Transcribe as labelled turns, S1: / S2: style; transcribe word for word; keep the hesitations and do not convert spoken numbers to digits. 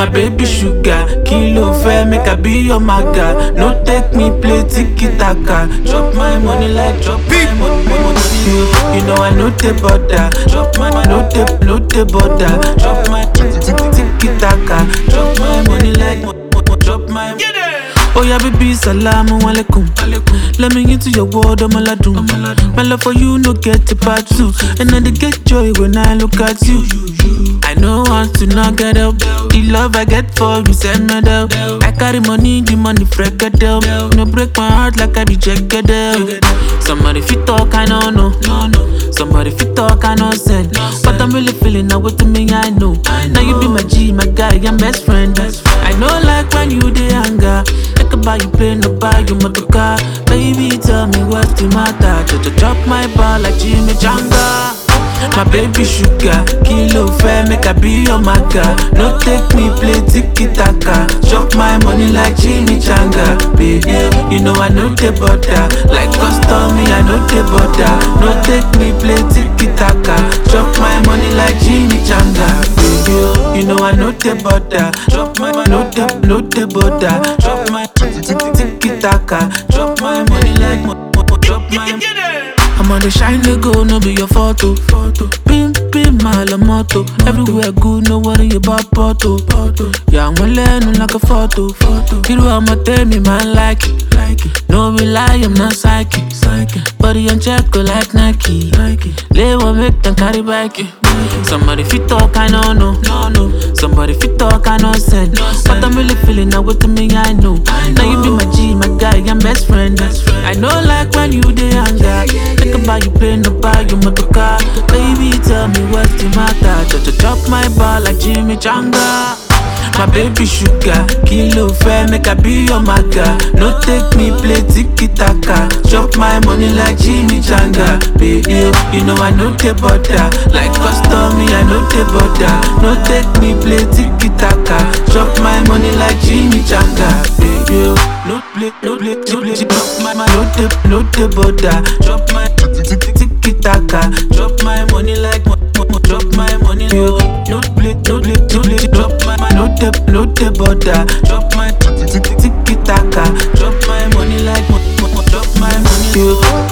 S1: my baby sugar. Kilo fair, make I be your maga. No take me play tiki-taka. Drop my money like drop my money, money. You, you know I know the border. Drop my money, no the, no the border. Drop my tiki-taka. Drop my money like drop my. Oh yeah, baby, salamu alaikum. Let me into your world, I'm aladun. My love for you, no get a part two. And I get joy when I look at you. I know want to not get up. The love I get for you, send me down. I carry money, the money freak it down. No break my heart like I be checked down. Somebody fit talk, I don't know. Somebody fit talk, I know send. But I'm really feeling now with me, I know. Now you be my G, my guy, I'm best friend. I know like when you dey anger. I can buy you plane, no buy you motor car. Baby, tell me what's the matter. Just drop my ball like Jimmy Janga. My baby sugar, kilo fair, make I be your maga. No take me play tiki-taka. Drop my money like Jimmy Changa. Baby, you know I know the border. Like custom, me I know the border. No take me play tiki-taka. Drop my money like Jimmy Changa. Baby, you know I know the border. Drop my money, no the, no the border. Drop my tiki-taka. Drop my money like drop my. I'm on the shine, they go, no be your photo. Photo. Pim, pim, my la moto. Everywhere good, no worry about photo. Photo. Yeah, I'm learning like a photo. Photo. You know I'ma tell me, man, like it. Like it. No be lie, I'm not psychic. Psychic. Body on check, go like Nike. Nike. Lay one make them carry back it. Somebody fit talk, I know, no. No, no. Somebody fit talk, I know, send. No, but I'm really feeling now with me, I know. I know. Now you be my G, my guy, I'm best friend. Best friend. I know like when you dey anger. Think about you plane, no buy you motor car. Baby, tell me what's the matter. Just drop my ball like Jimmy Changa. My baby sugar, kilo fair, make I be your maga. No take me play tiki-taka. Drop my money like Jimmy Changa. Baby, you know I know the border. Like custom, me I know the border. No take me play tiki-taka. Drop my money like Jimmy Changa. Baby, no play, no play, no play. Drop my, no the, no the border. Drop my tiki-taka. Drop my money like drop my money. No play, no play, no play. Drop my, no the, no the border. Drop my tiki-taka. Drop my money like drop my money.